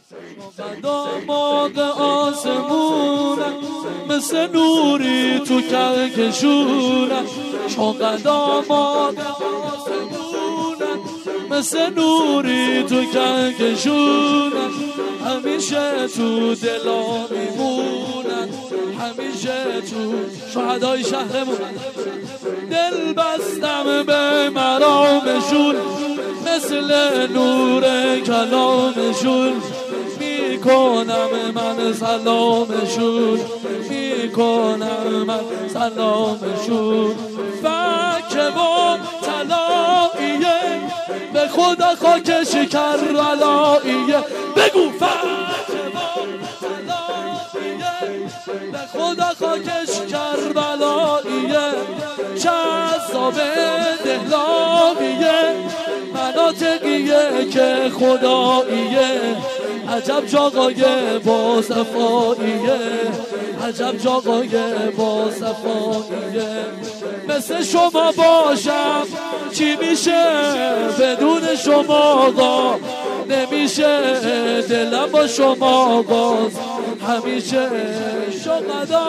داماد آسمونم مثل نوری تو کهکشونم، شوق داماد آسمونم مثل نوری تو کهکشونم، همیشه تو دلا میمونم، همیشه تو شهدای شهرمون. دل بستم به مرامشون مثل نور کلامشون، میکنم من سلامشون، میکنم من سلامشون. فکه و طلاییه به خدا خاکش کربلاییه، بگو فکه و طلاییه به خدا خاکش کربلاییه، جذاب دهلامیه مناطقیه که خداییه، عجب جاغای با صفاییه، عجب جاغای با صفاییه. مثل شما باشم چی میشه بدون شما آقا، نمیشه دلم با شما باز همیشه. شغدا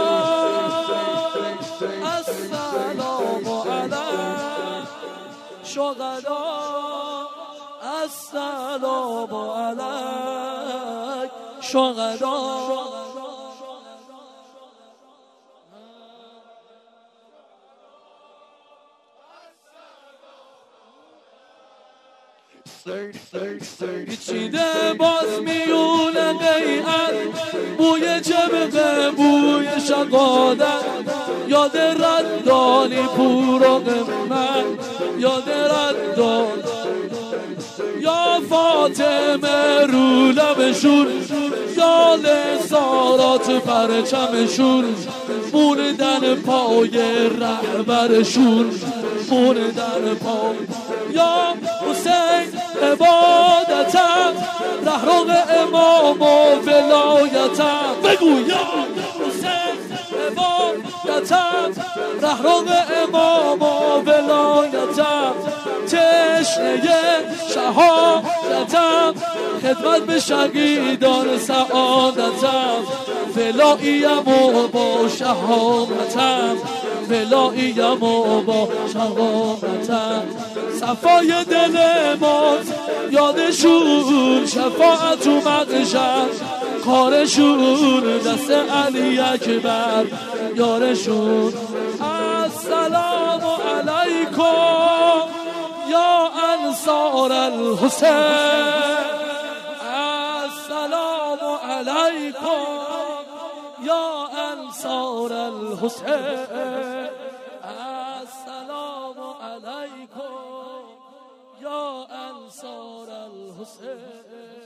السلام علیک، شغدا السلام علیک، شغدا. چیده باز میونه بیعت، بوی جبقه بوی شقادت، یاد ردانی پورق من، یاد ردان یا فاطمه رو لبشون، یا لسارات پرچمشون، موندن پای رهبرشون، موندن پای. یا حسین عبادتم، رهرو امام و ولایتم، بگو یا حسین عبادتم، رهرو امام و ولایتم، تشنه شهادتم، خدمت به شهیدان سعادتم، ولاییم و با شهامتم، ولاییم و با شهامتم. صفای دل مات یادشون، شفاعت و مقشم کارشون، دست علی اکبر یارشون. السلام علیکم یا انصار الحسین، السلام علیکم یا انصار الحسین، السلام علیکم یا انصار الحسین.